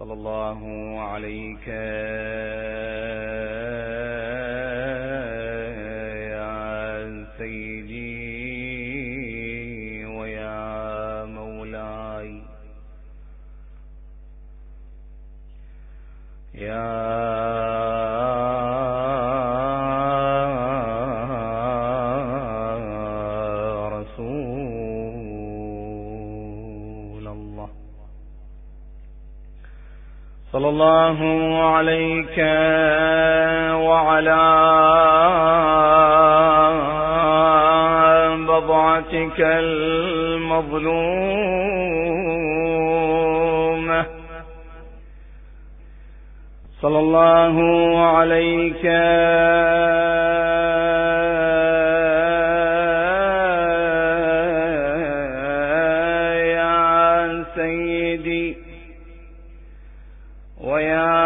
صلى الله عليك يا سيدي ويا مولاي يا صلى الله عليك وعلى بضعتك المظلومة صلى الله عليك يا سيدي ويا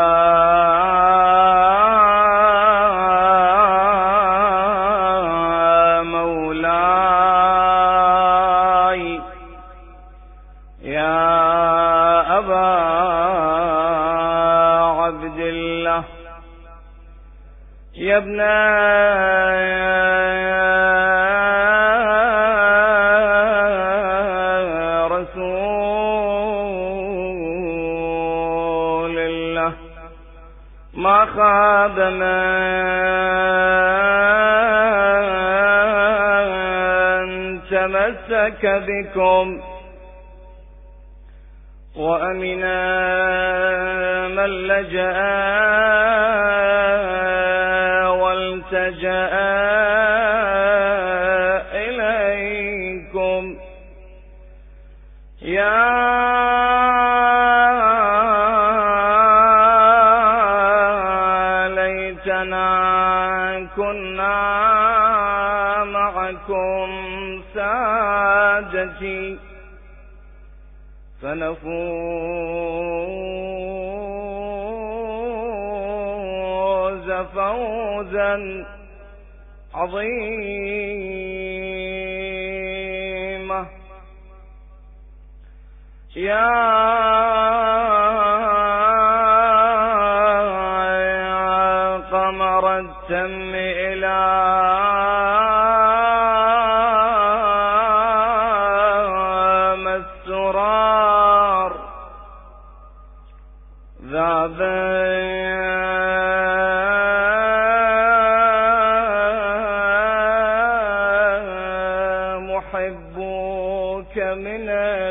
مولاي يا أبا عبد الله يا ابن ما خاب من تمسك بكم وأمن من لجأ والتجأ إليكم يا كنا معكم سادتي فنفوز فوزا عظيما يا قمر التم إلى السرار ذاب محبوك من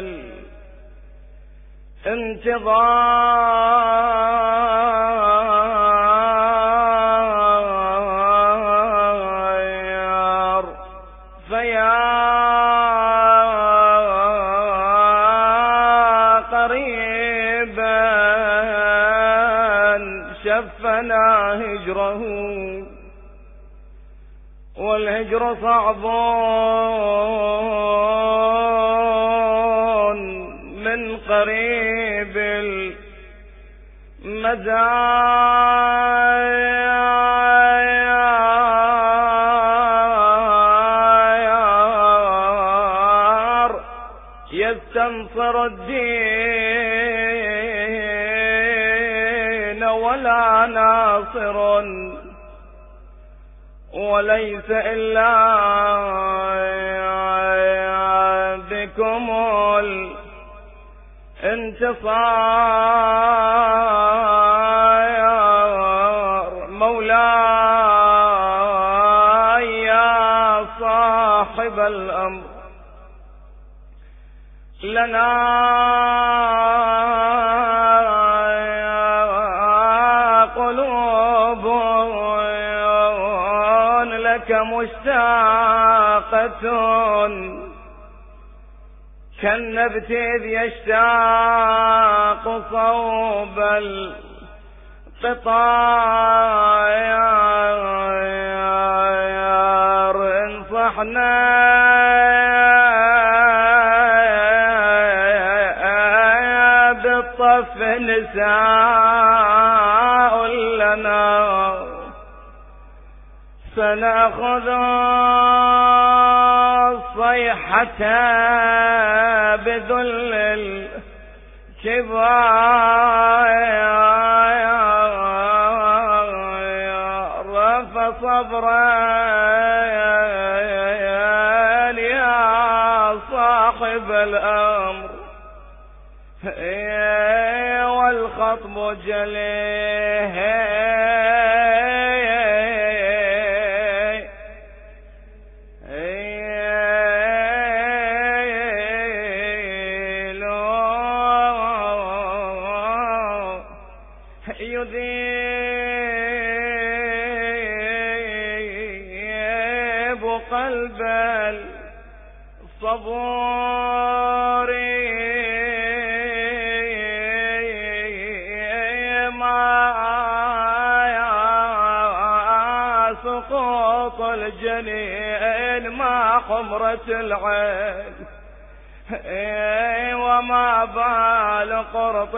الانتظار فيا قريبا شفنا هجره والهجر صعب من قريب المدار يستنصر الدين ولا ناصر وليس إلا بكم الانتصار مولاي يا صاحب الأمر لنا قلوب لك مشتاقة كالنبت إذ يشتاق صوب القطار انصحنا بالطف نساء لنا سنأخذ الصيحة بذل شبايا فصبرا يا صاحب الأمر والخطب جليه يذيب قلب الصبور ما سقوط الجنين ما حمرة العين وما بال قرط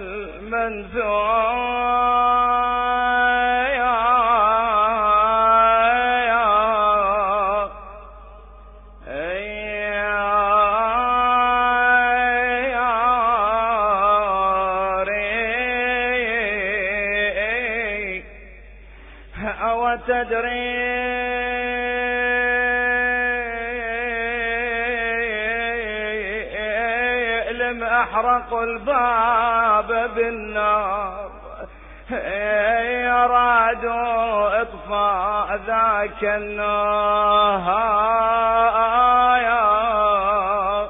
المنذور وتدري لم أحرق الباب بالنار أرادوا إطفاء ذاك النار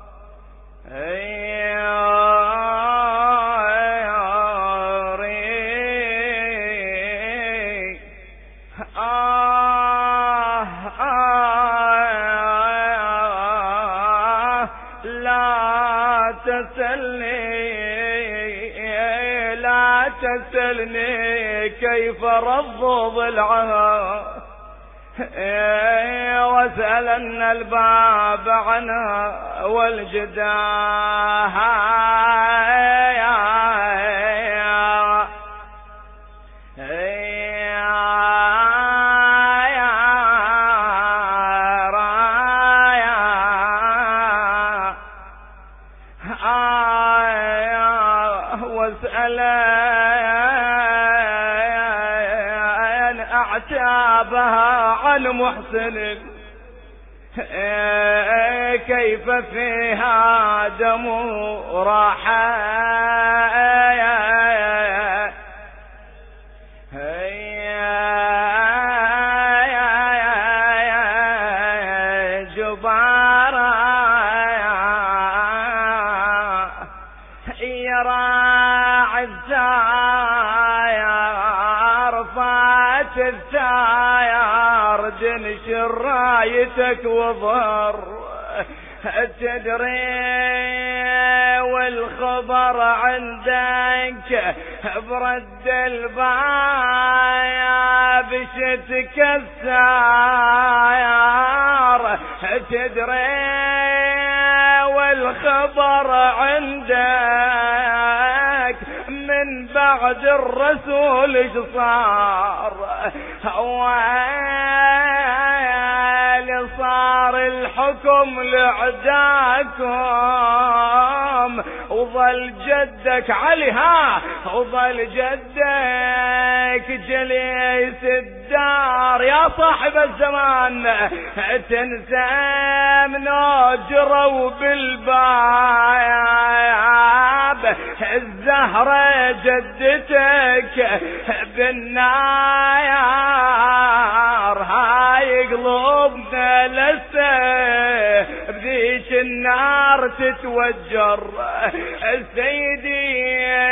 لا تسألني كيف رضوا ضلعها واسألن الباب عنها والجدار واسألن أعتابها عن محسن كيف فيها دم راحة جبارة يراعي الزاير فات الزاير جنشر رايتك وظهر تدري والخبر عندك برد البايا بشتك الساير تدري والخبر عندك من بعد الرسول ايش صار صار الحكم لعداكم وظل جدك عليها وظل جدك جليس الدار يا صاحب الزمان تنسى من اجروا بالباب الزهرة جدتك بالنار هاي قلوبنا لسه بذيش النار تتوجر سيدي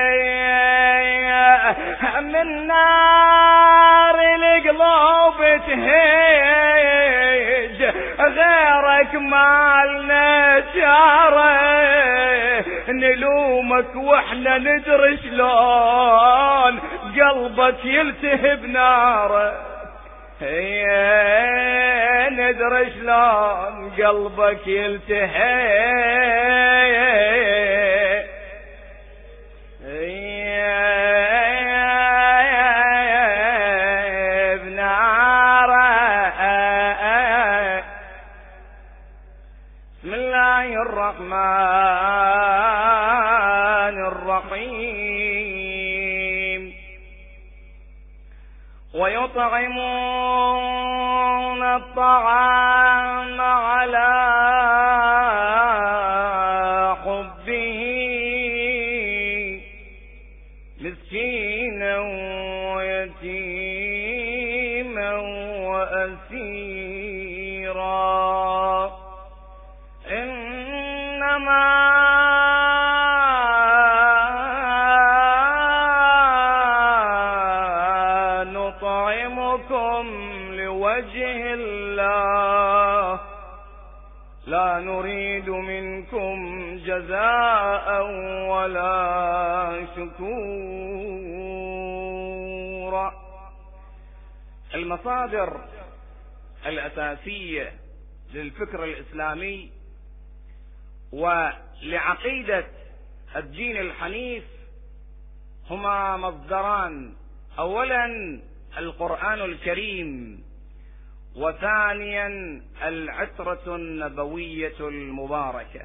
من نار القلوب تهيج غيرك مالنا جاره نلومك واحنا ندري شلون قلبك يلتهب ناره ندري شلون قلبك يلتهب بناره. بسم الله الرحمن الرحيم ويطعمون الطعام على حبه مسكينا ويتيما وأسيرا إنما لوجه الله لا نريد منكم جزاء ولا شكورا. المصادر الأساسية للفكر الإسلامي ولعقيدة الدين الحنيف هما مصدران: أولا القرآن الكريم، وثانيا العترة النبوية المباركة.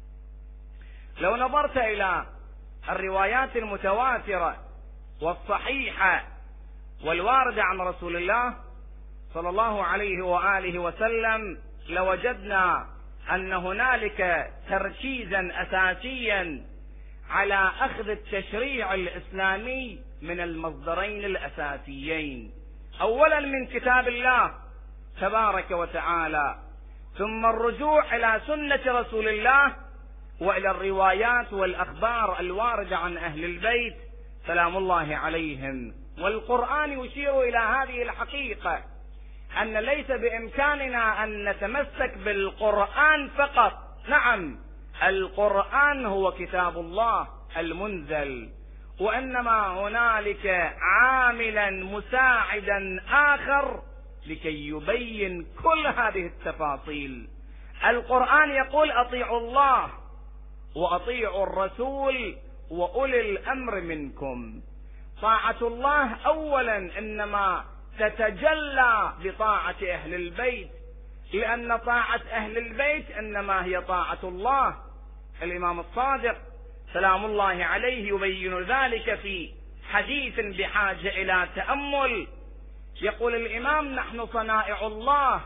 لو نظرت إلى الروايات المتواترة والصحيحة والواردة عن رسول الله صلى الله عليه وآله وسلم لوجدنا أن هنالك تركيزا أساسيا على أخذ التشريع الإسلامي من المصدرين الأساسيين: أولا من كتاب الله تبارك وتعالى، ثم الرجوع إلى سنة رسول الله وإلى الروايات والأخبار الواردة عن أهل البيت سلام الله عليهم. والقرآن يشير إلى هذه الحقيقة، أن ليس بإمكاننا أن نتمسك بالقرآن فقط. نعم، القرآن هو كتاب الله المنزل، وإنما هنالك عاملا مساعدا آخر لكي يبين كل هذه التفاصيل. القرآن يقول: أطيعوا الله وأطيعوا الرسول وأولي الأمر منكم. طاعة الله أولا إنما تتجلى بطاعة أهل البيت، لأن طاعة أهل البيت إنما هي طاعة الله. الإمام الصادق سلام الله عليه يبين ذلك في حديث بحاجة إلى تأمل. يقول الإمام: نحن صنائع الله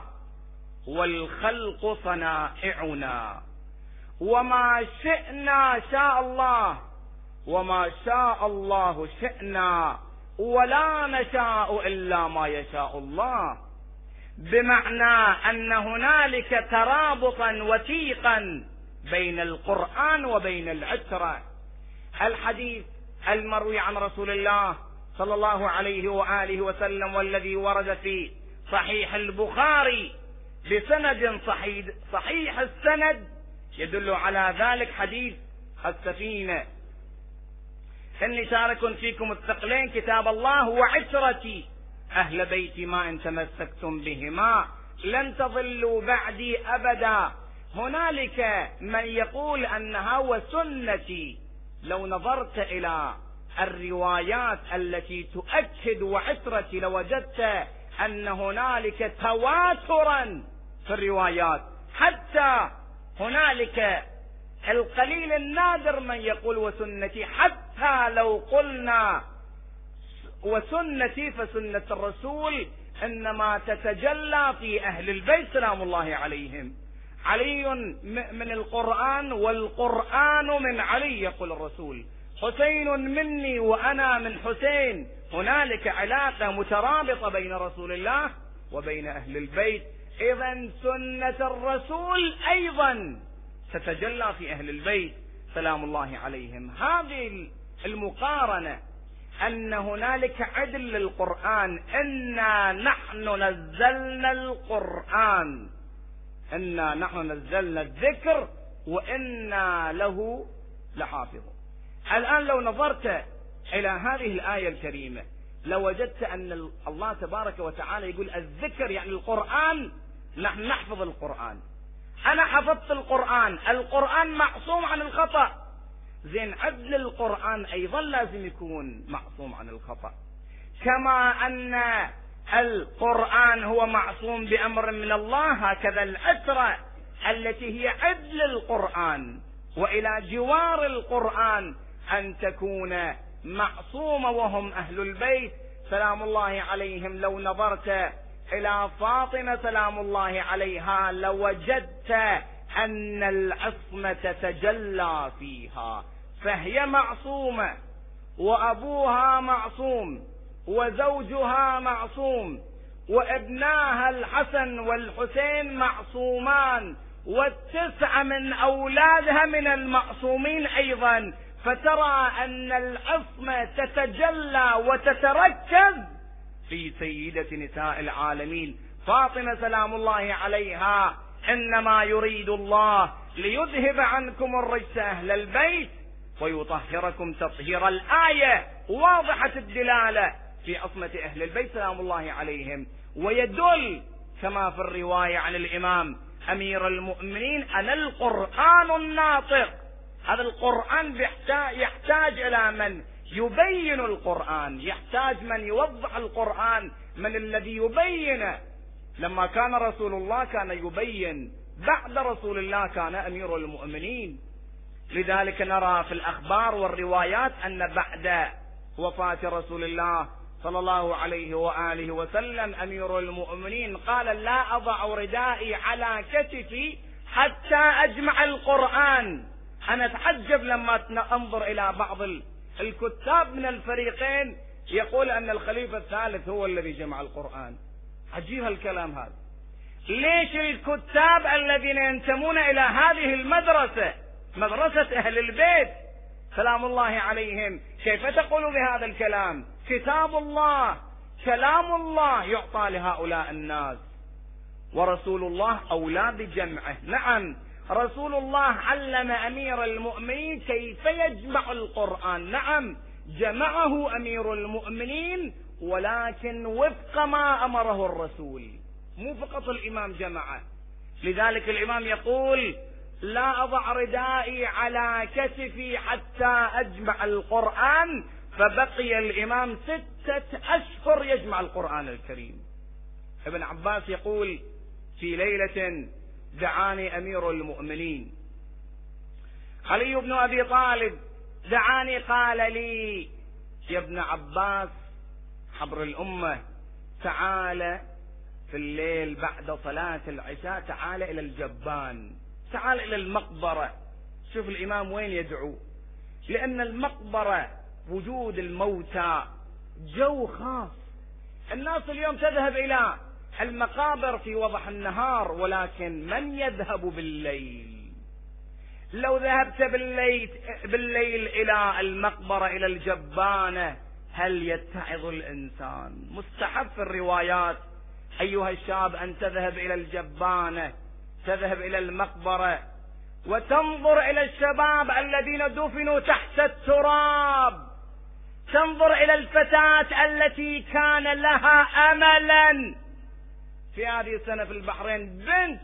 والخلق صنائعنا، وما شئنا شاء الله وما شاء الله شئنا، ولا نشاء إلا ما يشاء الله. بمعنى أن هنالك ترابطا وثيقا بين القرآن وبين العترة. الحديث المروي عن رسول الله صلى الله عليه وآله وسلم والذي ورد في صحيح البخاري بسند صحيح السند يدل على ذلك: حديث السفينة: إني تارك فيكم الثقلين كتاب الله وعترتي أهل بيتي ما إن تمسكتم بهما لن تضلوا بعدي أبدا. هنالك من يقول أنها وسنتي. لو نظرت إلى الروايات التي تؤكد وعترتي لوجدت أن هنالك تواترا في الروايات، حتى هنالك القليل النادر من يقول وسنتي. حتى لو قلنا وسنتي فسنة الرسول إنما تتجلى في أهل البيت سلام الله عليهم. علي من القرآن والقرآن من علي، يقول الرسول: حسين مني وأنا من حسين. هنالك علاقة مترابطة بين رسول الله وبين أهل البيت. إذن سنة الرسول أيضا تتجلى في أهل البيت سلام الله عليهم. هذه المقارنة، أن هنالك عدل للقرآن. إنا نحن نزلنا القرآن، إنا نحن نزلنا الذكر وإنا له لحافظون. الآن لو نظرت إلى هذه الآية الكريمة لوجدت أن الله تبارك وتعالى يقول الذكر يعني القرآن. نحن نحفظ القرآن، أنا حفظت القرآن، القرآن معصوم عن الخطأ. زين، عدل القرآن أيضا لازم يكون معصوم عن الخطأ، كما أن القرآن هو معصوم بأمر من الله، هكذا العترة التي هي عدل القرآن وإلى جوار القرآن أن تكون معصومة وهم أهل البيت سلام الله عليهم. لو نظرت إلى فاطمة سلام الله عليها لوجدت أن العصمة تتجلى فيها، فهي معصومة وأبوها معصوم وزوجها معصوم وابناها الحسن والحسين معصومان والتسعة من أولادها من المعصومين أيضا، فترى أن العصمة تتجلى وتتركز في سيدة نساء العالمين فاطمة سلام الله عليها. إنما يريد الله ليذهب عنكم الرجس أهل البيت ويطهركم تطهيرا. الآية واضحة الدلالة في عصمة أهل البيت سلام الله عليهم، ويدل كما في الرواية عن الإمام أمير المؤمنين أن القرآن الناطق. هذا القرآن يحتاج إلى من يبين القرآن، يحتاج من يوضح القرآن، من الذي يبين. لما كان رسول الله كان يبين، بعد رسول الله كان أمير المؤمنين. لذلك نرى في الأخبار والروايات أن بعد وفاة رسول الله صلى الله عليه وآله وسلم أمير المؤمنين قال لا أضع ردائي على كتفي حتى أجمع القرآن. أنا أتعجب لما أنظر إلى بعض الكتاب من الفريقين يقول أن الخليفة الثالث هو الذي جمع القرآن. عجيب الكلام هذا. ليش الكتاب الذين ينتمون إلى هذه المدرسة، مدرسة أهل البيت سلام الله عليهم، كيف تقول بهذا الكلام؟ كتاب الله كلام الله يعطى لهؤلاء الناس، ورسول الله أولى بجمعه. نعم رسول الله علم أمير المؤمنين كيف يجمع القرآن، نعم جمعه أمير المؤمنين ولكن وفق ما أمره الرسول، مو فقط الإمام جمعه. لذلك الإمام يقول لا أضع ردائي على كتفي حتى أجمع القرآن، فبقي الإمام 6 أشهر يجمع القرآن الكريم. ابن عباس يقول في ليلة دعاني أمير المؤمنين علي بن أبي طالب، دعاني قال لي يا ابن عباس حبر الأمة تعال في الليل بعد صلاة العشاء، تعال إلى الجبان، تعال إلى المقبرة. شوف الإمام وين يدعو، لأن المقبرة وجود الموتى جو خاص. الناس اليوم تذهب إلى المقابر في وضح النهار، ولكن من يذهب بالليل؟ لو ذهبت بالليل إلى المقبرة إلى الجبانة هل يتعظ الإنسان؟ مستحب في الروايات أيها الشاب أن تذهب إلى الجبانة، تذهب إلى المقبرة وتنظر إلى الشباب الذين دفنوا تحت التراب، تنظر إلى الفتاة التي كان لها أملا في هذه السنة في البحرين، بنت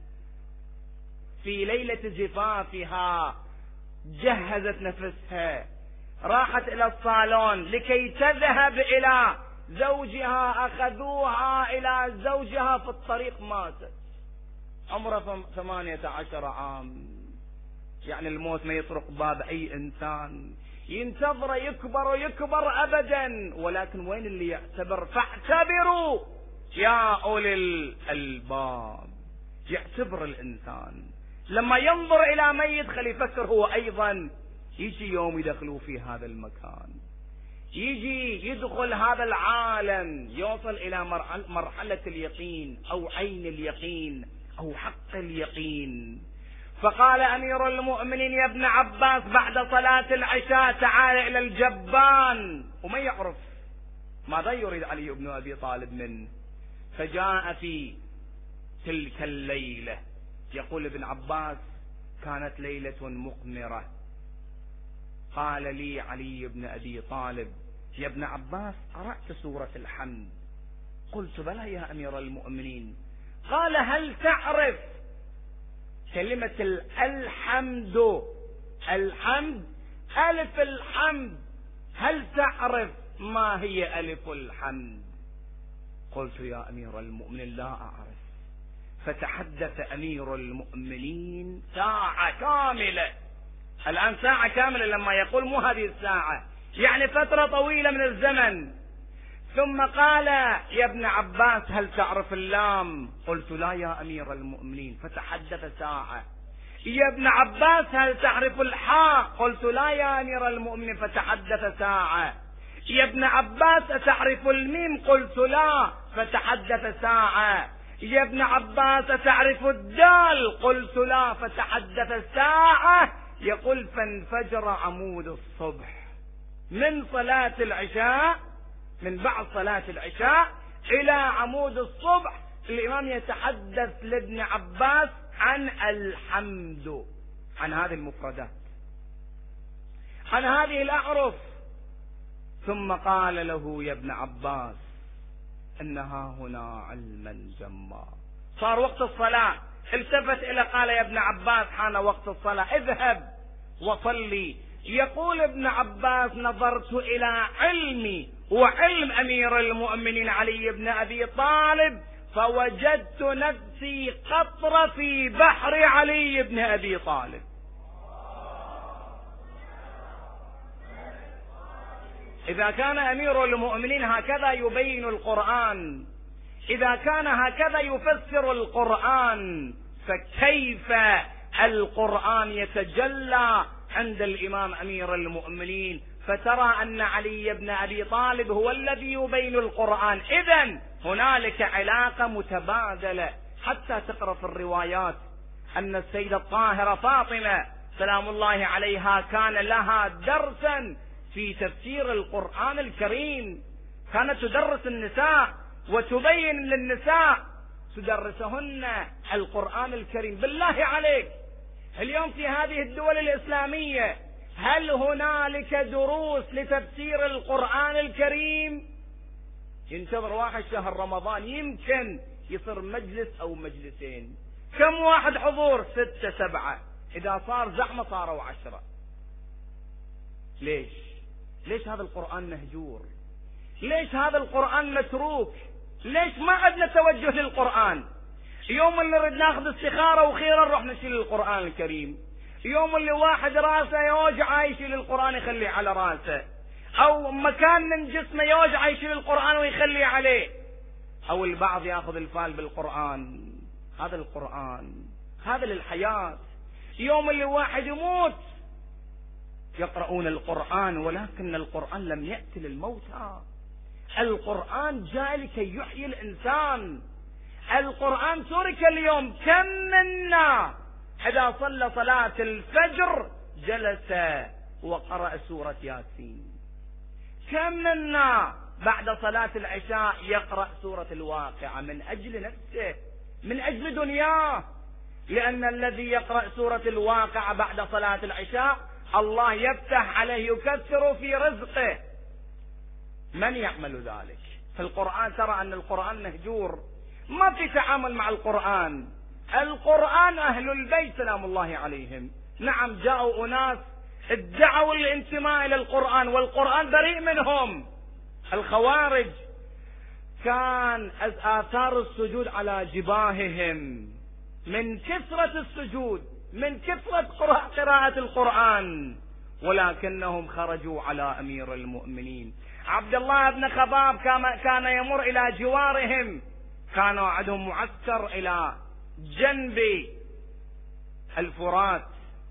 في ليلة زفافها جهزت نفسها، راحت إلى الصالون لكي تذهب إلى زوجها، أخذوها إلى زوجها، في الطريق ماتت، عمرها 18 عام. يعني الموت ما يطرق باب أي إنسان، ينتظر يكبر أبدا، ولكن وين اللي يعتبر؟ فاعتبروا يا أولي الألباب. يعتبر الإنسان لما ينظر إلى ميت خلي يفكر هو أيضا يجي يوم يدخلوا في هذا المكان، يجي يدخل هذا العالم، يوصل إلى مرحلة اليقين أو عين اليقين أو حق اليقين. فقال أمير المؤمنين يا ابن عباس بعد صلاة العشاء تعال إلى الجبان، وما يعرف ماذا يريد علي بن أبي طالب منه. فجاء في تلك الليلة، يقول ابن عباس كانت ليلة مقمرة، قال لي علي بن أبي طالب يا ابن عباس قرأت سورة الحمد؟ قلت بلى يا أمير المؤمنين. قال هل تعرف كلمة الحمد، الحمد ألف الحمد، هل تعرف ما هي ألف الحمد؟ قلت يا أمير المؤمنين لا أعرف. فتحدث أمير المؤمنين ساعة كاملة الآن ساعة كاملة لما يقول، مو هذه الساعة، يعني فترة طويلة من الزمن. ثم قال: يا ابن عباس هل تعرف اللام؟ قلت: لا يا أمير المؤمنين. فتحدث ساعة. يا ابن عباس هل تعرف الحاء؟ قلت: لا يا أمير المؤمنين. فتحدث ساعة. يا ابن عباس أتعرف الميم؟ قلت: لا. فتحدث ساعة. يا ابن عباس أتعرف الدال؟ قلت: لا. فتحدث ساعة. يقول: فانفجر عمود الصبح من صلاة العشاء، من بعد صلاة العشاء إلى عمود الصبح. الإمام يتحدث لابن عباس عن الحمد، عن هذه المفردات، عن هذه الأحرف. ثم قال له: يا ابن عباس إنها هنا علما جما. صار وقت الصلاة، التفت إلى قال: يا ابن عباس حان وقت الصلاة، اذهب وصلي. يقول ابن عباس: نظرت إلى علمي وعلم أمير المؤمنين علي بن أبي طالب، فوجدت نفسي قطرة في بحر علي بن أبي طالب. إذا كان أمير المؤمنين هكذا يبين القرآن، إذا كان هكذا يفسر القرآن، فكيف القرآن يتجلى عند الإمام أمير المؤمنين؟ فترى أن علي بن أبي طالب هو الذي يبين القرآن. إذن هنالك علاقة متبادلة. حتى تقرأ في الروايات أن السيدة الطاهرة فاطمة سلام الله عليها كان لها درسا في تفسير القرآن الكريم، كانت تدرس النساء وتبين للنساء، تدرسهن القرآن الكريم. بالله عليك، اليوم في هذه الدول الإسلامية هل هنالك دروس لتفسير القرآن الكريم؟ ينتظر واحد شهر رمضان يمكن يصير مجلس أو مجلسين. كم واحد حضور؟ 6 7. إذا صار زحمة صاروا 10. ليش هذا القرآن مهجور؟ ليش هذا القرآن متروك؟ ليش ما عندنا توجه للقرآن؟ يوم اللي نريد ناخذ استخارة وخيرا نروح نشيل القرآن الكريم، يوم اللي واحد راسه يوجع يشيل القرآن يخليه على راسه، أو مكان من جسمه يوجع يشيل القرآن ويخليه عليه، أو البعض ياخذ الفال بالقرآن. هذا القرآن هذا للحياة. يوم اللي واحد يموت يقرؤون القرآن، ولكن القرآن لم يأتي للموتى، القرآن جاء لكي يحيي الإنسان. القرآن ترك اليوم. كم منا إذا صلى صلاة الفجر جلس وقرأ سورة ياسين؟ كم منا بعد صلاة العشاء يقرأ سورة الواقعة من أجل نفسه، من أجل دنياه؟ لأن الذي يقرأ سورة الواقعة بعد صلاة العشاء الله يفتح عليه، يكثر في رزقه. من يعمل ذلك؟ في القرآن ترى أن القرآن مهجور، ما في تعامل مع القرآن. القرآن أهل البيت سلام الله عليهم، نعم جاءوا أناس ادعوا الانتماء إلى القرآن والقرآن بريء منهم. الخوارج كان آثار السجود على جباههم من كثرة السجود، من كثرة قراءة القرآن، ولكنهم خرجوا على أمير المؤمنين. عبد الله بن خباب كان يمر إلى جوارهم، كانوا عندهم معسكر إلى جنب الفرات،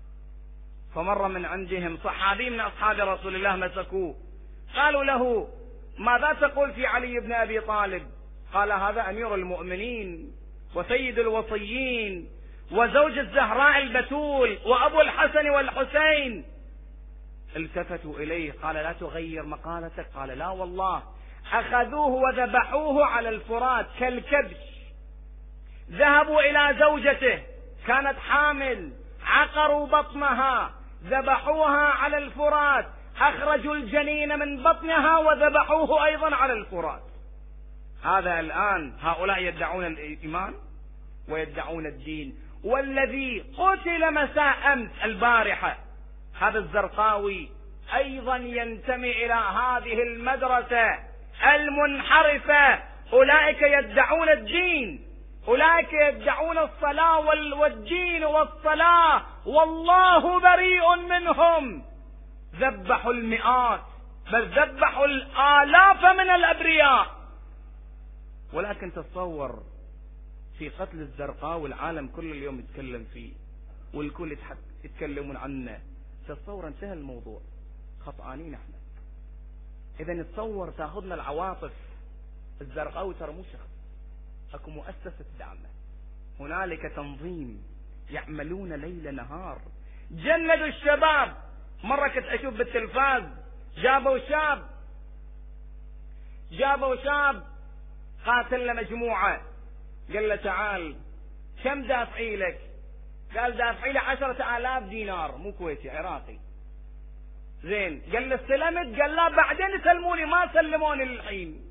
فمر من عندهم صحابي من أصحاب رسول الله مسكوه، قالوا له: ماذا تقول في علي بن أبي طالب؟ قال: هذا أمير المؤمنين وسيد الوصيين وزوج الزهراء البتول وأبو الحسن والحسين. التفتوا إليه، قال: لا تغير مقالتك. قال: لا والله، أخذوه وذبحوه على الفرات كالكبش. ذهبوا إلى زوجته كانت حامل، عقروا بطنها، ذبحوها على الفرات، أخرجوا الجنين من بطنها وذبحوه أيضا على الفرات. هذا الآن هؤلاء يدعون الإيمان ويدعون الدين. والذي قتل مساء أمس البارحة هذا الزرقاوي أيضا ينتمي إلى هذه المدرسة المنحرفة. أولئك يدعون الدين، أولئك يدعون الصلاة والدين والصلاة والله بريء منهم. ذبحوا المئات بل ذبحوا الآلاف من الأبرياء. ولكن تصور في قتل الزرقاء والعالم كل اليوم يتكلم فيه والكل يتكلمون عنه. تصور انتهى الموضوع. خطأانين احنا. اذا نتصور تاخذنا العواطف. الزرقاوي ترى مو شخص، اكو مؤسسة دعمه، هنالك تنظيم يعملون ليل نهار. جندوا الشباب. مرة كنت اشوف بالتلفاز جابوا شاب قاتل له مجموعة. قال له تعال كم دافعي لك؟ قال دافعي له 10,000 دينار، مو كويتي عراقي. زين. قال له استلمت؟ قال لا بعدين يسلموني، ما سلموني للحين.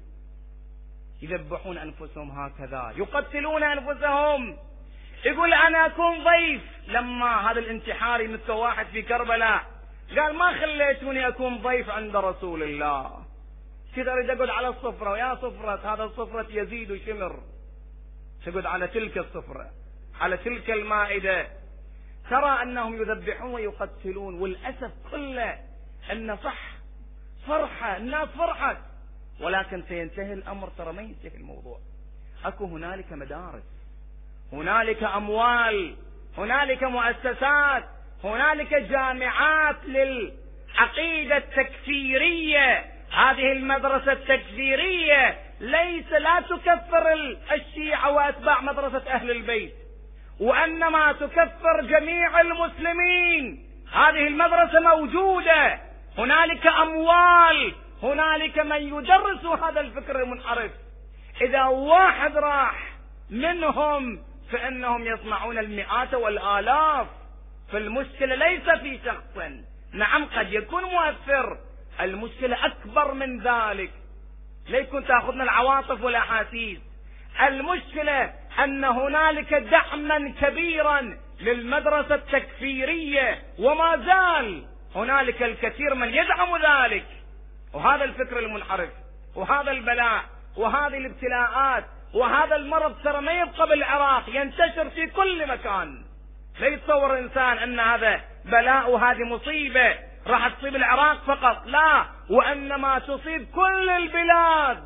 يذبحون انفسهم هكذا، يقتلون انفسهم. يقول انا اكون ضيف. لما هذا الانتحاري مثل واحد في كربلاء قال ما خليتوني اكون ضيف عند رسول الله، كذا اريد اقعد على الصفرة، ويا صفرة هذا الصفرة يزيد وشمر، تقعد على تلك الصفرة على تلك المائدة. ترى انهم يذبحون ويقتلون. والاسف كله ان صح فرحة، الناس فرحت، ولكن سينتهي الامر. ترى ما ينتهي الموضوع. اكو هنالك مدارس، هنالك اموال، هنالك مؤسسات، هنالك جامعات للعقيدة التكفيرية. هذه المدرسة التكفيرية لا تكفر الشيعة واتباع مدرسة اهل البيت، وانما تكفر جميع المسلمين. هذه المدرسة موجودة، هنالك اموال، هنالك من يدرس هذا الفكر المنحرف. اذا واحد راح منهم فانهم يصنعون المئات والالاف. فالمشكلة ليس في شخص، نعم قد يكون مؤثر، المشكلة اكبر من ذلك. لا يكون تاخذنا العواطف والاحاسيس. المشكلة ان هنالك دعما كبيرا للمدرسة التكفيرية، وما زال هنالك الكثير من يدعم ذلك. وهذا الفكر المنحرف وهذا البلاء وهذه الابتلاءات وهذا المرض ترى ما يبقى بالعراق، ينتشر في كل مكان. لا يتصور انسان ان هذا بلاء وهذه مصيبة راح تصيب العراق فقط، لا، وانما تصيب كل البلاد.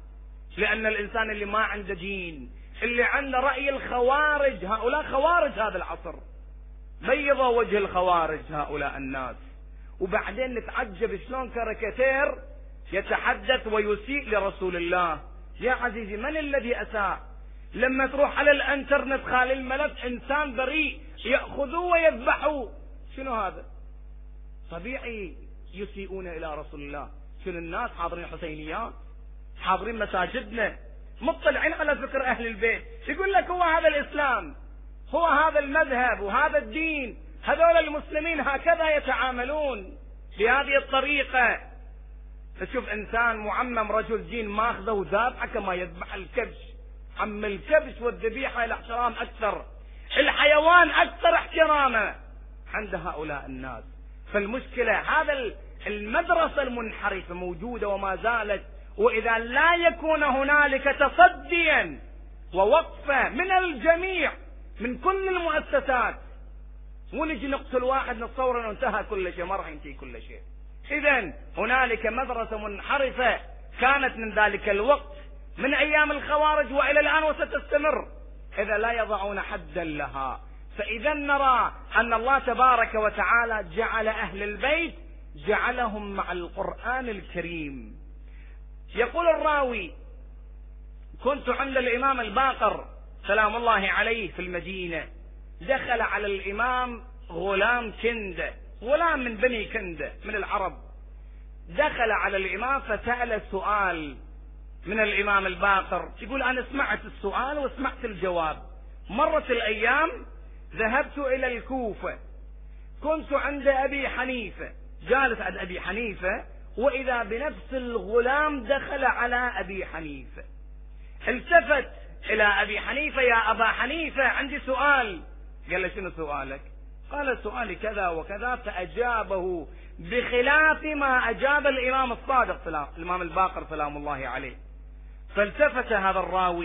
لان الانسان اللي ما عنده دين، اللي عنده رأي الخوارج، هؤلاء خوارج هذا العصر، بيضوا وجه الخوارج هؤلاء الناس. وبعدين نتعجب شلون كاريكاتير يتحدث ويسيء لرسول الله. يا عزيزي من الذي اساء؟ لما تروح على الانترنت خالي الملف انسان بريء يأخذوه ويذبحوه. شنو هذا؟ طبيعي يسيئون الى رسول الله. شنو الناس حاضرين حسينيات، حاضرين مساجدنا، مطلعين على فكر اهل البيت. يقول لك هو هذا الاسلام، هو هذا المذهب وهذا الدين، هذول المسلمين هكذا يتعاملون بهذه الطريقة. تشوف انسان معمم رجل دين ماخذه وذابحه كما يذبح الكبش. عم الكبش والذبيحة الاحترام اكثر، الحيوان اكثر احتراما عند هؤلاء الناس. فالمشكلة هذا المدرسة المنحرفة موجودة وما زالت. واذا لا يكون هنالك تصديا ووقفة من الجميع من كل المؤسسات، ونجي نقتل واحد نتصور انه انتهى كل شيء، ما راح ينتهي كل شيء. اذا هنالك مدرسة منحرفة كانت من ذلك الوقت من ايام الخوارج والى الان وستستمر اذا لا يضعون حدا لها. فاذا نرى ان الله تبارك وتعالى جعل اهل البيت جعلهم مع القرآن الكريم. يقول الراوي: كنت عند الامام الباقر سلام الله عليه في المدينة، دخل على الامام غلام كندة، غلام من بني كندة من العرب، دخل على الامام فسأل سؤال من الامام الباقر. يقول انا سمعت السؤال وسمعت الجواب. مرت الايام ذهبت الى الكوفة، كنت عند ابي حنيفة، جالس عند ابي حنيفة، واذا بنفس الغلام دخل على ابي حنيفة. التفت الى ابي حنيفة: يا ابا حنيفة عندي سؤال. قال له: شنو سؤالك؟ قال: سؤالي كذا وكذا. فاجابه بخلاف ما اجاب الامام الصادق الامام الباقر سلام الله عليه. فالتفت هذا الراوي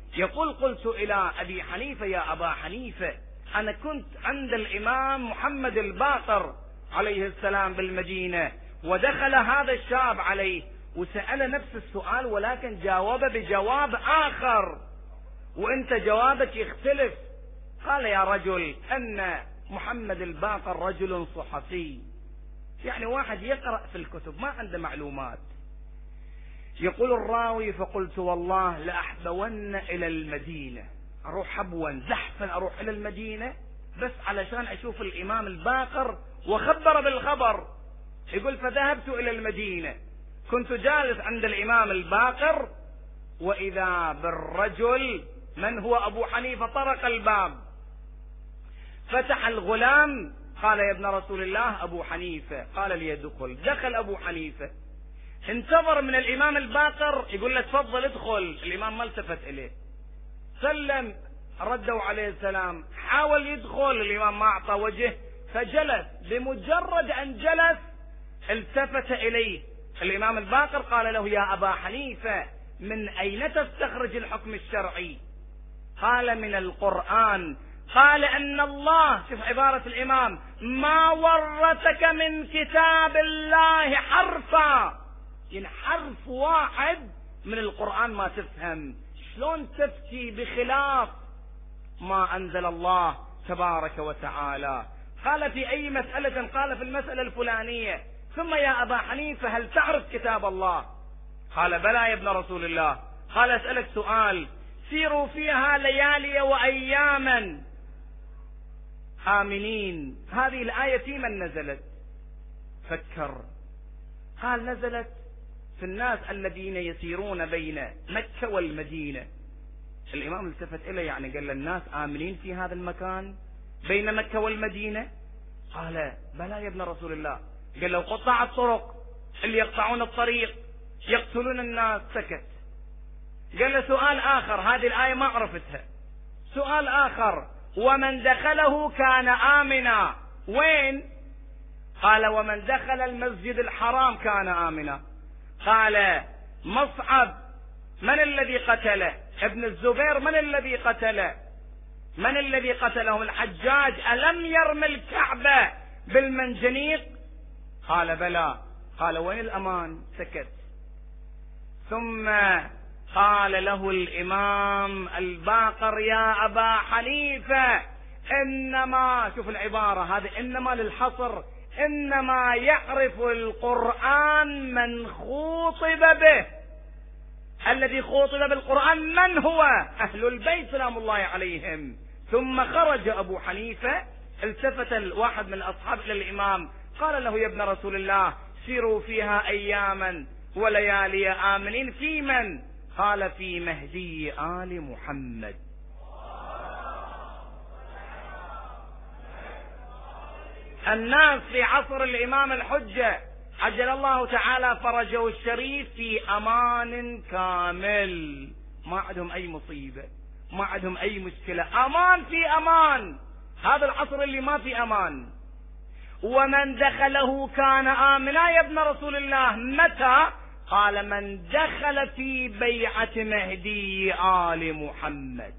يقول قلت إلى أبي حنيفة يا أبا حنيفة أنا كنت عند الإمام محمد الباقر عليه السلام بالمدينة، ودخل هذا الشاب عليه وسأل نفس السؤال ولكن جاوب بجواب آخر وأنت جوابك يختلف. قال يا رجل أن محمد الباقر رجل صحفي، يعني واحد يقرأ في الكتب ما عنده معلومات. يقول الراوي فقلت والله لأحبون إلى المدينة، أروح حبوا زحفا أروح إلى المدينة بس علشان أشوف الإمام الباقر وخبر بالخبر. يقول فذهبت إلى المدينة، كنت جالس عند الإمام الباقر وإذا بالرجل من هو أبو حنيفة طرق الباب، فتح الغلام قال يا ابن رسول الله أبو حنيفة، قال لي ادخل. دخل أبو حنيفة انتظر من الإمام الباقر يقول له تفضل ادخل، الإمام ما التفت إليه، سلم ردوا عليه السلام، حاول يدخل الإمام ما أعطى وجه فجلس. بمجرد أن جلس التفت إليه الإمام الباقر قال له يا أبا حنيفة من أين تستخرج الحكم الشرعي؟ قال من القرآن. قال أن الله، شوف عبارة الإمام، ما ورثك من كتاب الله حرفا، يعني حرف واحد من القرآن ما تفهم، شلون تفتي بخلاف ما أنزل الله تبارك وتعالى؟ قال في أي مسألة؟ قال في المسألة الفلانية. ثم يا أبا حنيفة هل تعرف كتاب الله؟ قال بلى يا ابن رسول الله. قال أسألك سؤال، سيروا فيها ليالي وأياما آمنين، هذه الآية في من نزلت؟ فكر قال نزلت في الناس الذين يسيرون بين مكة والمدينة. الإمام التفت إليه يعني قال الناس آمنين في هذا المكان بين مكة والمدينة؟ قال بلى يا ابن رسول الله. قال لو قطع الطرق اللي يقطعون الطريق يقتلون الناس. سكت. قال له سؤال آخر، هذه الآية ما عرفتها. سؤال آخر، ومن دخله كان آمنا، وين؟ قال ومن دخل المسجد الحرام كان آمنا. قال مصعب من الذي قتله؟ ابن الزبير من الذي قتله؟ من الذي قتلهم؟ الحجاج ألم يرمي الكعبة بالمنجنيق؟ قال بلى. قال وين الأمان؟ سكت. ثم قال له الإمام الباقر يا أبا حنيفة إنما، شوف العبارة هذه، إنما للحصر، إنما يعرف القرآن من خوطب به. الذي خوطب بالقرآن من هو؟ أهل البيت سلام الله عليهم. ثم خرج أبو حنيفة، التفت الواحد من الأصحاب إلى الإمام قال له يا ابن رسول الله سيروا فيها أياما وليالي آمنين. في من؟ قال في مهدي آل محمد. الناس في عصر الإمام الحجة عجل الله تعالى فرجه الشريف في أمان كامل، ما عندهم أي مصيبة، ما عندهم أي مشكلة، أمان في أمان. هذا العصر اللي ما في أمان. ومن دخله كان آمنا يا ابن رسول الله. متى؟ قال من دخل في بيعة مهدي آل محمد.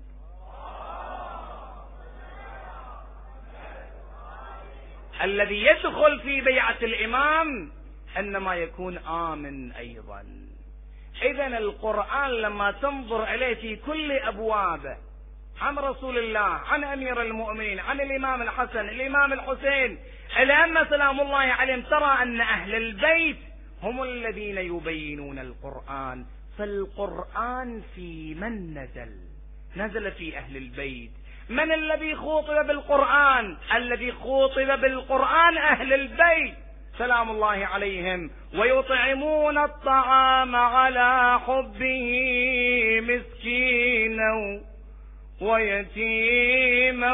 الذي يدخل في بيعة الإمام إنما يكون آمن أيضا. إذن القرآن لما تنظر إليه في كل أبوابه، عن رسول الله، عن أمير المؤمنين، عن الإمام الحسن، الإمام الحسين، الأئمة سلام الله عليهم، ترى أن أهل البيت هم الذين يبينون القرآن. فالقرآن في من نزل؟ نزل في أهل البيت. من الذي خوطب بالقرآن؟ الذي خوطب بالقرآن أهل البيت سلام الله عليهم. ويطعمون الطعام على حبه مسكينا ويتيما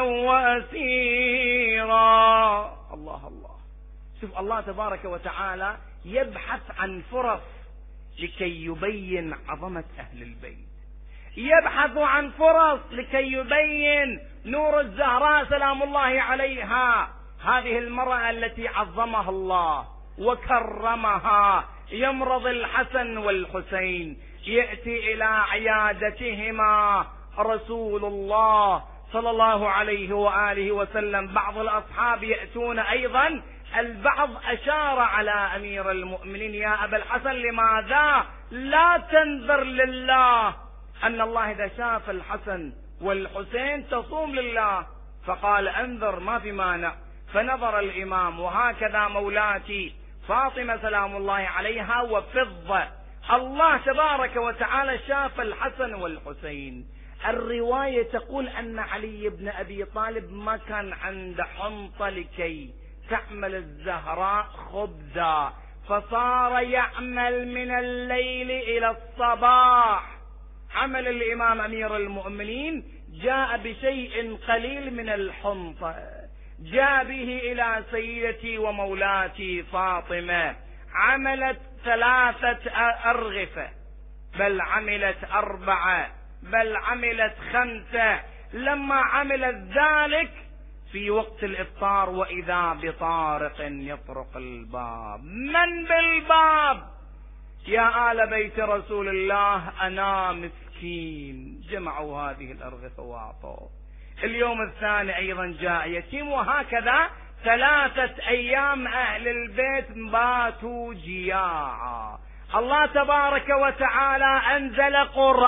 وأسيرا. الله الله، شوف الله تبارك وتعالى يبحث عن فرص لكي يبين عظمة أهل البيت، يبحث عن فرص لكي يبين نور الزهراء سلام الله عليها، هذه المرأة التي عظمها الله وكرمها. يمرض الحسن والحسين، يأتي إلى عيادتهما رسول الله صلى الله عليه وآله وسلم. بعض الأصحاب يأتون أيضا، البعض أشار على أمير المؤمنين: يا أبا الحسن لماذا لا تنذر لله أن الله إذا شاف الحسن والحسين تصوم لله؟ فقال: أنذر، ما في مانع. فنظر الإمام: وهكذا مولاتي فاطمة سلام الله عليها وفضة، الله تبارك وتعالى شاف الحسن والحسين. الرواية تقول أن علي بن أبي طالب ما كان عنده حنطة لكي تعمل الزهراء خبزا، فصار يعمل من الليل إلى الصباح. عمل الإمام أمير المؤمنين، جاء بشيء قليل من الحنطة، جاء به إلى سيدتي ومولاتي فاطمة، عملت 3 أرغفة، بل عملت 4، بل عملت 5. لما عملت ذلك في وقت الإفطار، وإذا بطارق يطرق الباب. من بالباب؟ يا آل بيت رسول الله، أنا مسكين. جمعوا هذه الأرغفة وأعطوا. اليوم الثاني أيضا جاء يتيم، وهكذا 3 أيام أهل البيت باتوا جياعا. الله تبارك وتعالى أنزل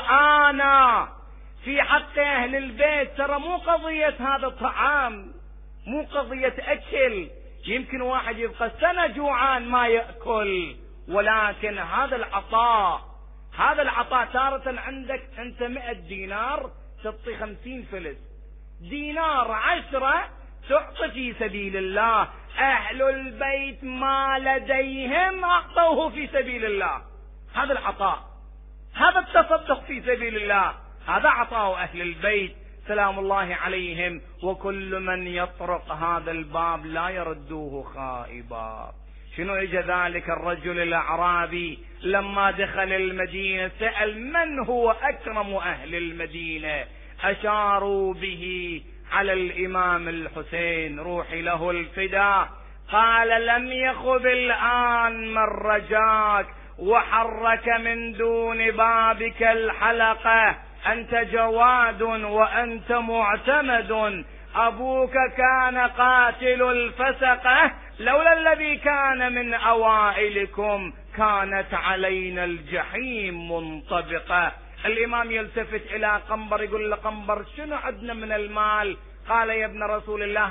قرآنا في حق أهل البيت. ترى مو قضية هذا الطعام، مو قضية أكل، يمكن واحد يبقى سنة جوعان ما يأكل، ولكن هذا العطاء، هذا العطاء. تارة عندك أنت 100 دينار تعطي 50 فلس، دينار 10 تعطي في سبيل الله. أهل البيت ما لديهم أعطوه في سبيل الله. هذا العطاء، هذا التصدق في سبيل الله، هذا عطاء أهل البيت سلام الله عليهم. وكل من يطرق هذا الباب لا يردوه خائبا. شنو اجى ذلك الرجل الأعرابي لما دخل المدينة سأل: من هو أكرم أهل المدينة؟ أشاروا به على الإمام الحسين، روحي له الفداء. قال: لم يخب الآن من رجاك وحرك من دون بابك الحلقة، أنت جواد وأنت معتمد، أبوك كان قاتل الفسقة، لولا الذي كان من أوائلكم كانت علينا الجحيم منطبقة. الإمام يلتفت إلى قنبر يقول له: قنبر شنو عندنا من المال؟ قال: يا ابن رسول الله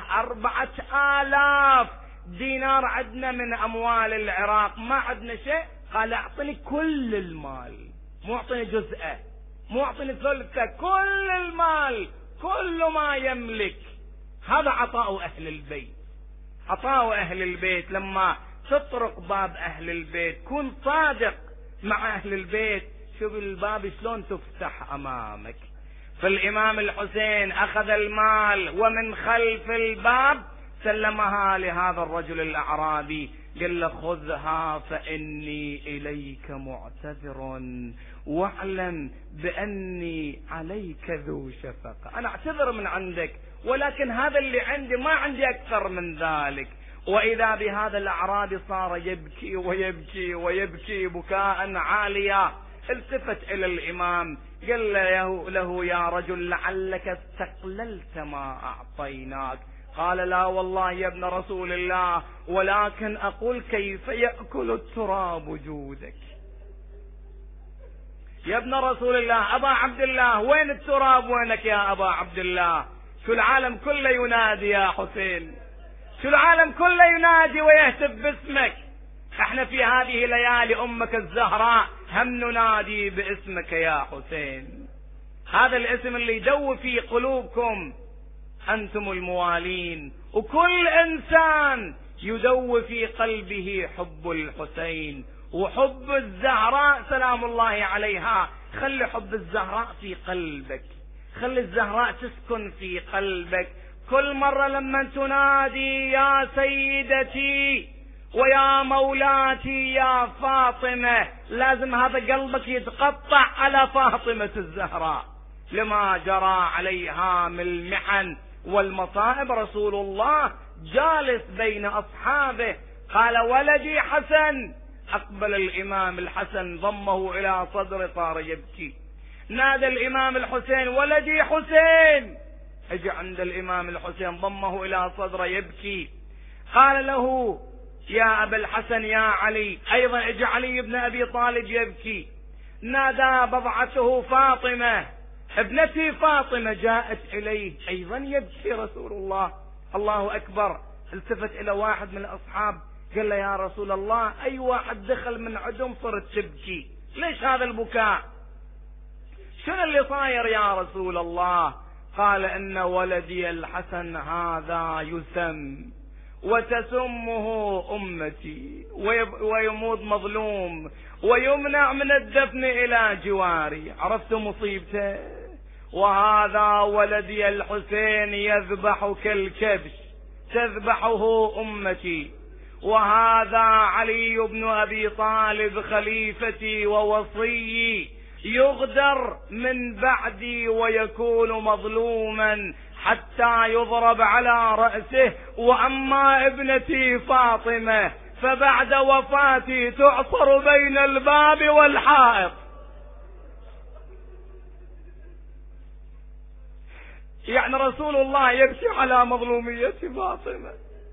4000 دينار عندنا من أموال العراق، ما عندنا شيء. قال: أعطني كل المال، مو أعطني جزءه، مو أعطني ثلثه، كل المال، كل ما يملك. هذا عطاء أهل البيت. عطاء أهل البيت لما تطرق باب أهل البيت كن صادق مع أهل البيت، شوف الباب شلون تفتح أمامك. فالإمام الحسين أخذ المال ومن خلف الباب سلمها لهذا الرجل الأعرابي، قال له: خذها فإني إليك معتذر، واعلم بأني عليك ذو شفقة. أنا أعتذر من عندك، ولكن هذا اللي عندي، ما عندي أكثر من ذلك. وإذا بهذا الأعرابي صار يبكي ويبكي ويبكي بكاء عاليا. التفت إلى الإمام قال له: يا رجل لعلك استقللت ما أعطيناك. قال: لا والله يا ابن رسول الله، ولكن أقول كيف يأكل التراب جودك. يا ابن رسول الله، أبا عبد الله، وين التراب؟ وينك يا أبا عبد الله؟ شو العالم كله ينادي يا حسين، شو العالم كله ينادي ويهتف باسمك. احنا في هذه ليالي أمك الزهراء هم ننادي باسمك يا حسين. هذا الاسم اللي يدوي في قلوبكم أنتم الموالين، وكل إنسان يدوي في قلبه حب الحسين وحب الزهراء سلام الله عليها. خلي حب الزهراء في قلبك، خلي الزهراء تسكن في قلبك. كل مرة لما تنادي يا سيدتي ويا مولاتي يا فاطمة، لازم هذا قلبك يتقطع على فاطمة الزهراء لما جرى عليها من المحن والمصائب. رسول الله جالس بين أصحابه قال: ولدي حسن. أقبل الإمام الحسن ضمه إلى صدره صار يبكي. نادى الإمام الحسين: ولدي حسين. اجى عند الإمام الحسين ضمه إلى صدره يبكي. قال له: يا أبا الحسن يا علي. أيضا اجى علي بن أبي طالب يبكي. نادى بضعته فاطمة: ابنتي فاطمة. جاءت إليه أيضا يبكي رسول الله. الله أكبر. التفت إلى واحد من الأصحاب قال له: يا رسول الله، أي واحد دخل من عدم صرت تبكي؟ ليش هذا البكاء؟ شنو اللي صاير يا رسول الله؟ قال: إن ولدي الحسن هذا يسم وتسمه أمتي ويموت مظلوم ويمنع من الدفن إلى جواري. عرفت مصيبته؟ وهذا ولدي الحسين يذبح كالكبش تذبحه أمتي، وهذا علي بن أبي طالب خليفتي ووصيي يغدر من بعدي ويكون مظلوما حتى يضرب على رأسه. وأما ابنتي فاطمة فبعد وفاتي تعصر بين الباب والحائط. يعني رسول الله يبكي على مظلومية فاطمة.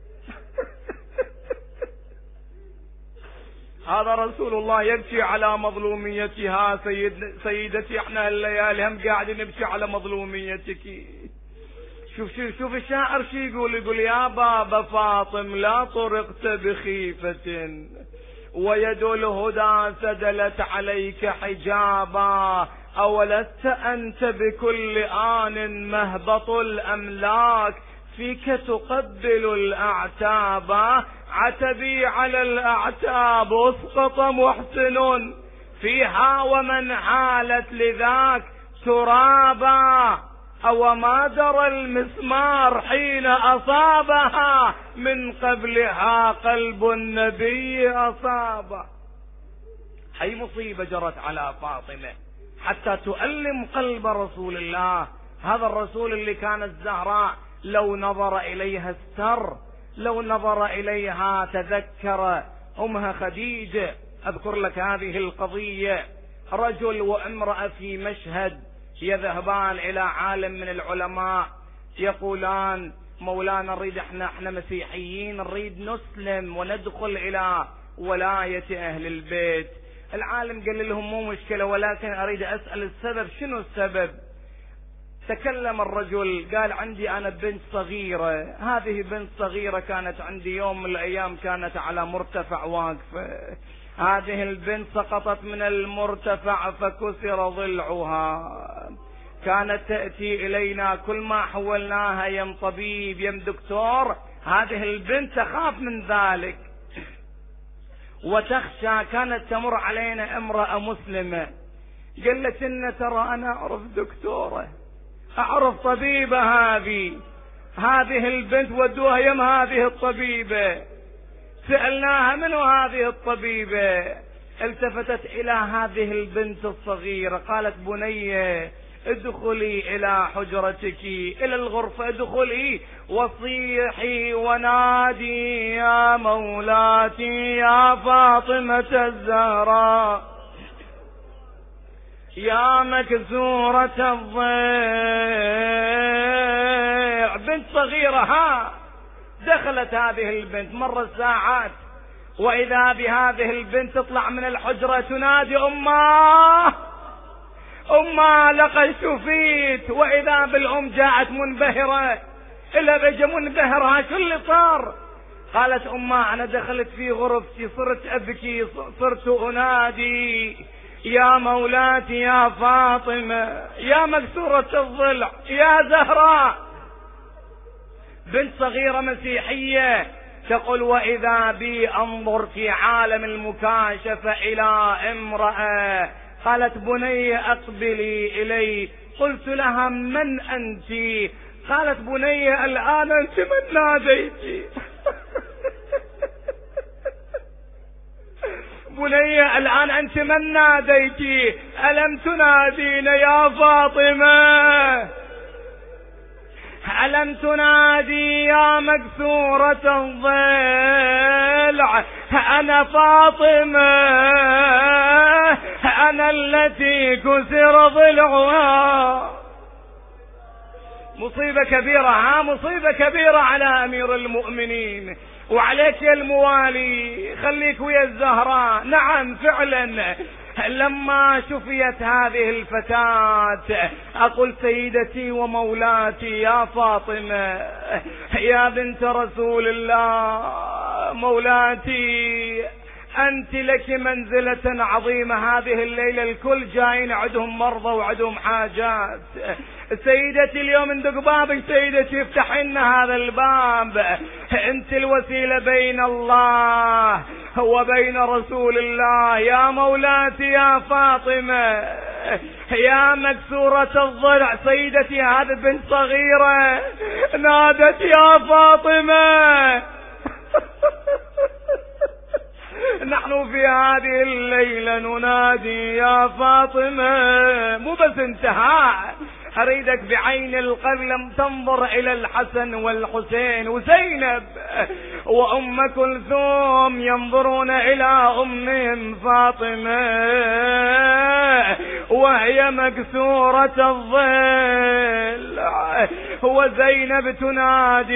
هذا رسول الله يبكي على مظلوميتها. سيدتي احنا الليالي هم قاعدين نبكي على مظلوميتك. شوف الشاعر شي يقول: يا بابا فاطم لا طرقت بخيفة ويد الهدى سدلت عليك حجابا، أولست أنت بكل آن مهبط الأملاك فيك تقبل الأعتاب، عتبي على الأعتاب اسقط محسن فيها ومن عالت لذاك ترابا، أو ما درى المسمار حين أصابها من قبلها قلب النبي أصابا. أي مصيبة جرت على فاطمة حتى تؤلم قلب رسول الله. هذا الرسول اللي كانت الزهراء لو نظر إليها استر، لو نظر إليها تذكر أمها خديجة. أذكر لك هذه القضية. رجل وامرأة في مشهد يذهبان إلى عالم من العلماء يقولان: مولانا نريد احنا مسيحيين نريد نسلم وندخل إلى ولاية أهل البيت. العالم قال لهم: مو مشكلة، ولكن أريد أسأل السبب. شنو السبب؟ تكلم الرجل قال: عندي أنا بنت صغيرة، هذه بنت صغيرة كانت عندي يوم من الأيام كانت على مرتفع واقفة، هذه البنت سقطت من المرتفع فكسر ضلعها، كانت تأتي إلينا كل ما حولناها يم طبيب يم دكتور هذه البنت تخاف من ذلك وتخشى. كانت تمر علينا امرأة مسلمة قالت: إن ترى أنا أعرف دكتورة، أعرف طبيبة، هذه البنت ودوها يم هذه الطبيبة. سألناها: منو هذه الطبيبة؟ التفتت إلى هذه البنت الصغيرة قالت: بنية ادخلي إلى حجرتك، إلى الغرفة ادخلي وصيحي ونادي: يا مولاتي يا فاطمة الزهراء يا مكسورة الضلع. بنت صغيرة دخلت هذه البنت، مر ساعات وإذا بهذه البنت تطلع من الحجرة تنادي: أماه أماه لقد شفيت. وإذا بالأم جاءت منبهرة، إلا بجا منبهرها شو اللي صار؟ قالت: أماه أنا دخلت في غرفتي صرت أبكي، صرت أنادي: يا مولاتي يا فاطمة يا مكسورة الضلع يا زهراء. بنت صغيرة مسيحية تقول: وإذا بي أنظر في عالم المكاشفة إلى امرأة قالت: بني أقبلي إلي. قلت لها: من أنت؟ قالت: بني الآن أنت من ناديتي. بني الآن أنت من ناديتي؟ ألم تنادين يا فاطمة؟ ألم تنادي يا مكسورة الضلع؟ أنا فاطمة، أنا التي كسر ضلعها. مصيبة كبيرة، مصيبة كبيرة على أمير المؤمنين وعليك يا الموالي. خليك ويا الزهراء. نعم فعلا لما شفيت هذه الفتاة أقول سيدتي ومولاتي يا فاطمة يا بنت رسول الله، مولاتي أنت لك منزلة عظيمة. هذه الليلة الكل جايين عندهم مرضى وعندهم حاجات. سيدتي اليوم ندق بابك، سيدتي افتح لنا هذا الباب. انت الوسيلة بين الله وبين رسول الله. يا مولاتي يا فاطمة يا مكسورة الضلع، سيدتي هذه بنت صغيرة نادت يا فاطمة. نحن في هذه الليلة ننادي يا فاطمة. مو بس انتهاء، أريدك بعين القلم تنظر إلى الحسن والحسين وزينب وأم كلثوم ينظرون إلى أمهم فاطمة وهي مكسورة الضلع، وزينب تنادي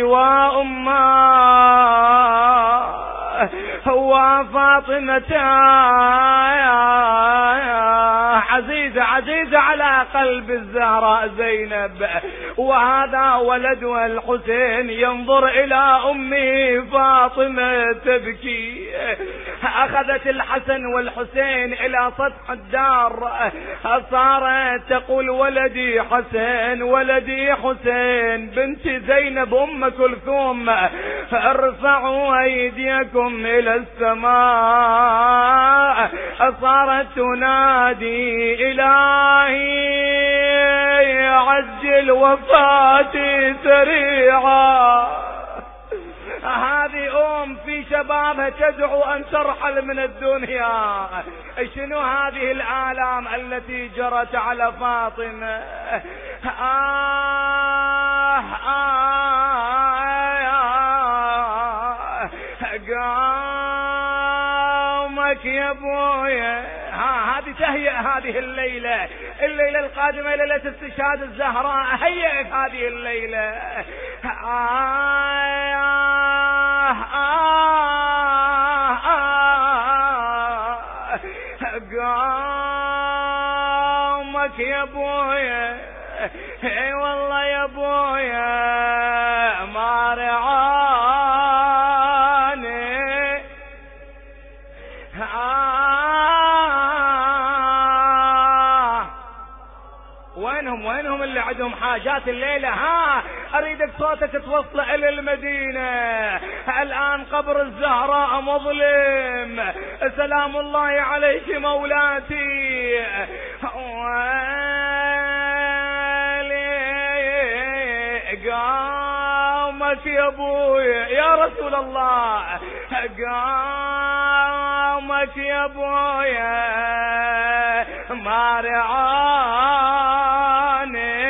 وأمها هو فاطمة عزيزة على قلب الزهراء زينب، وهذا ولدها الحسين ينظر إلى أمه فاطمة تبكي. أخذت الحسن والحسين إلى سطح الدار، صارت تقول ولدي حسين ولدي حسين. بنت زينب أم كلثوم ارفعوا أيديكم إلى السماء، صارت تنادي إلهي عجل وفاتي سريعا. هذه في شبابها تدعو أن ترحل من الدنيا. شنو هذه الآلام التي جرت على فاطمة؟ قامك يا ابويا. هذه تهيئ هذه الليلة القادمة ليلة استشهاد الزهراء. هيئك هذه الليلة. قامك يا ابويا. اي والله يا ابويا ما رعاني. وينهم اللي عندهم حاجات الليلة؟ أريدك صوتك توصل إلى المدينة. الآن قبر الزهراء مظلم. سلام الله عليك مولاتي. قامك يا ابويا يا رسول الله. قامك يا ابويا ما رعاني.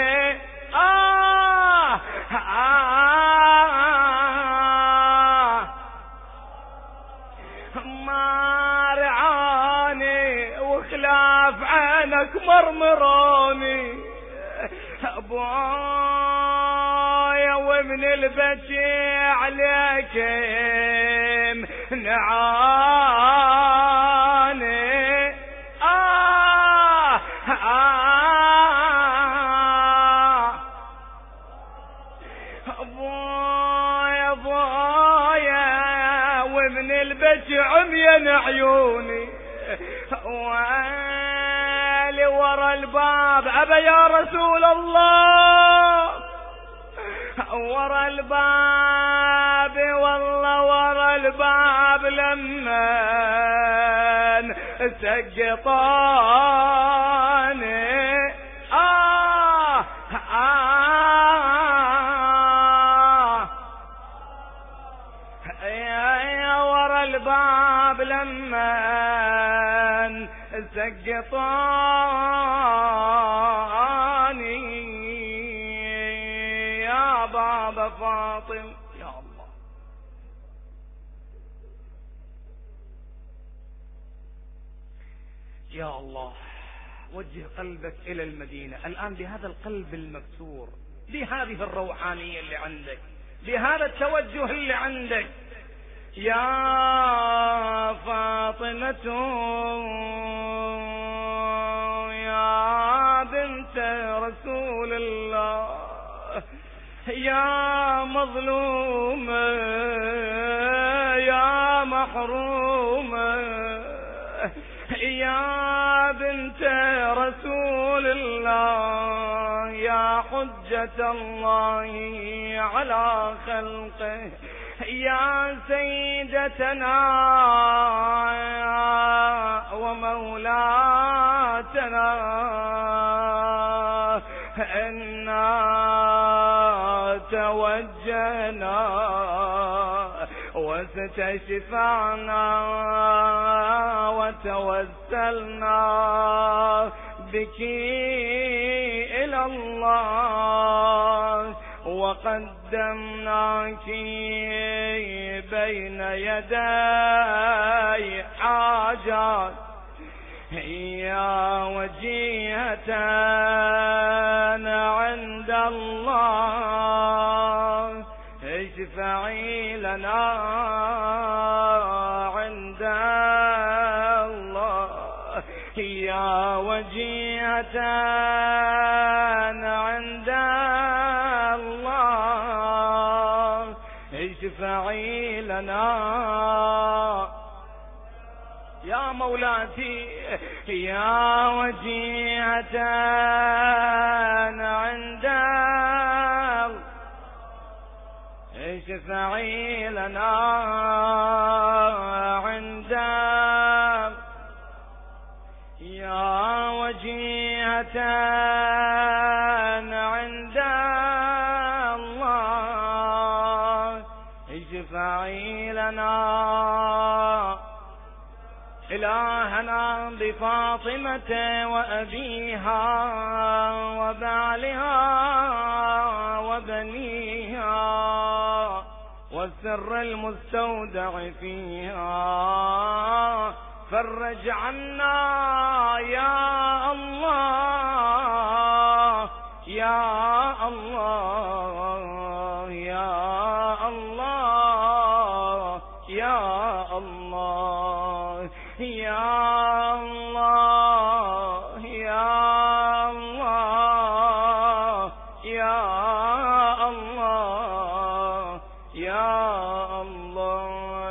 ما رعاني وخلاف عينك مرمراني ابويا، ومن البكي عليك نعاني. ابويا ومن البكي عميان عيوني، والي ورا الباب ابا يا رسول الله. ورا الباب والله ورا الباب لما سقطاني. يا ورا الباب لما سقطاني يا بابا فاطم. يا الله يا الله وجه قلبك إلى المدينة الآن بهذا القلب المكسور، بهذه الروحانية اللي عندك، بهذا التوجه اللي عندك. يا فاطمة يا بنت رسول الله، يا مظلومة يا محرومة، يا بنت رسول الله، يا حجة الله على خلقه، يا سيدتنا ومولاتنا، إنا توجهنا واستشفعنا وتوسلنا بك إلى الله، وقدمناك بين يدي حاجات، يا وجيهة عند الله، اشفعي لنا عند الله، يا وجيهة عند الله، اشفعي لنا يا مولاتي، يا وجيهة عند الله، اشفعي لنا عند الله، يا وجيهة عند الله، اشفعي لنا. إلهنا بفاطمة وأبيها وبعلها وبنيها والسر المستودع فيها، فرج عنا يا الله يا الله يا الله يا الله يا الله يا الله يا الله يا الله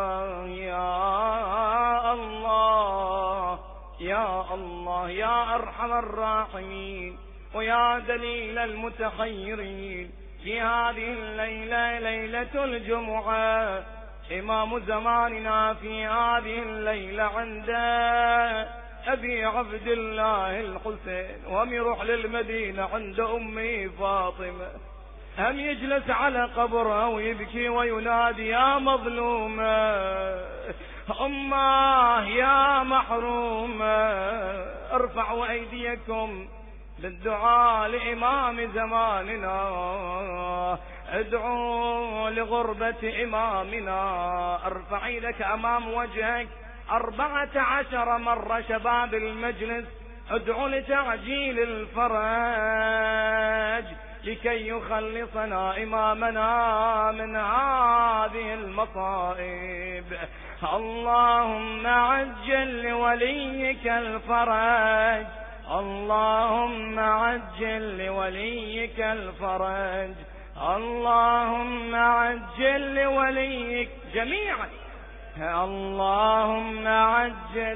يا الله يا الله يا أرحم الراحمين ويا دليل المتحيرين. في هذه الليلة ليلة الجمعة إمام زماننا في هذه الليلة عند أبي عبد الله الحسين، وهم يروح للمدينة عند أمي فاطمة، هم يجلس على قبرها ويبكي وينادي يا مظلومة أماه يا محرومة، ارفعوا أيديكم بالدعاء لإمام زماننا، ادعوا لغربة إمامنا، ارفع يدك أمام وجهك 14 مرة شباب المجلس، ادعوا لتعجيل الفرج لكي يخلصنا إمامنا من هذه المصائب. اللهم عجل لوليك الفرج، اللهم عجل لوليك الفرج، اللهم عجل لوليك جميعا، اللهم عجل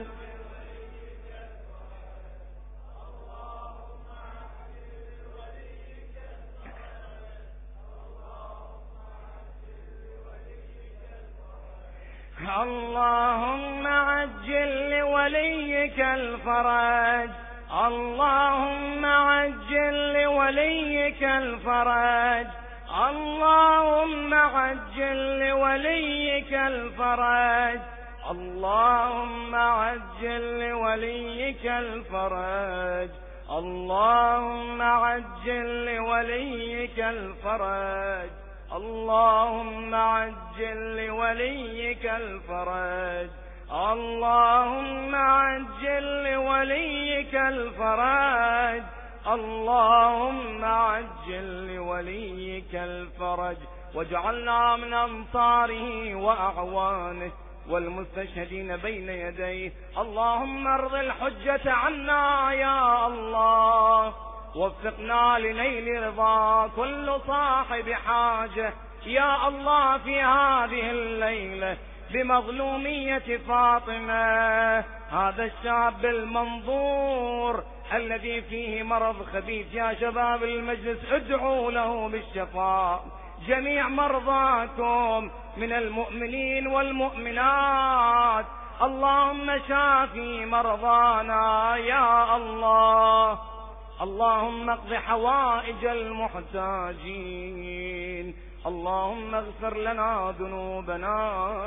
اللهم عجل لوليك الفرج، اللهم عجل لوليك الفرج، اللهم عجل لوليك الفرج، اللهم عجل لوليك الفرج، اللهم عجل لوليك الفرج، اللهم عجل لوليك الفرج، اللهم عجل لوليك الفرج، اللهم عجل لوليك الفرج، واجعلنا من أنصاره وأعوانه والمستشهدين بين يديه. اللهم ارض الحجة عنا يا الله، وفقنا لنيل رضا كل صاحب حاجة يا الله في هذه الليلة بمظلومية فاطمة، هذا الشاب المنظور الذي فيه مرض خبيث. يا شباب المجلس ادعوا له بالشفاء، جميع مرضاكم من المؤمنين والمؤمنات، اللهم شافي مرضانا يا الله. اللهم اقض حوائج المحتاجين، اللهم اغفر لنا ذنوبنا،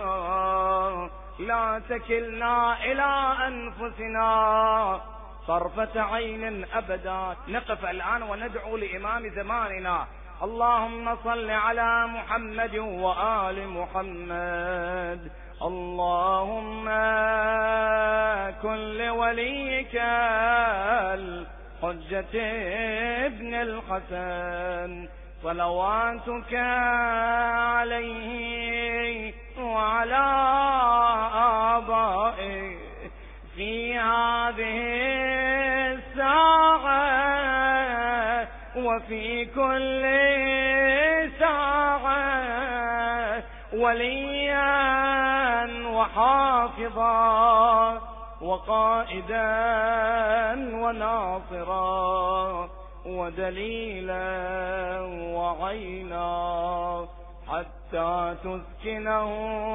لا تكلنا إلى أنفسنا طرفة عين أبدا. نقف الآن وندعو لإمام زماننا. اللهم صل على محمد وآل محمد. اللهم كن لوليك الحجة ابن الحسن صلواتك عليه وعلى آبائه في هذه الساعة وفي كل ساعة، وليا وحافظا وقائدا وناصرا ودليلا وعينا حتى تسكنه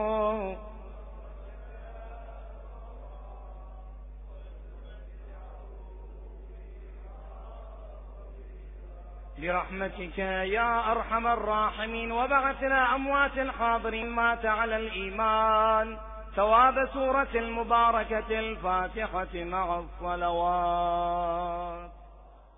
برحمتك يا أرحم الراحمين. وبعثنا أموات الحاضرين مات على الإيمان ثواب سورة المباركة الفاتحة مع الصلوات.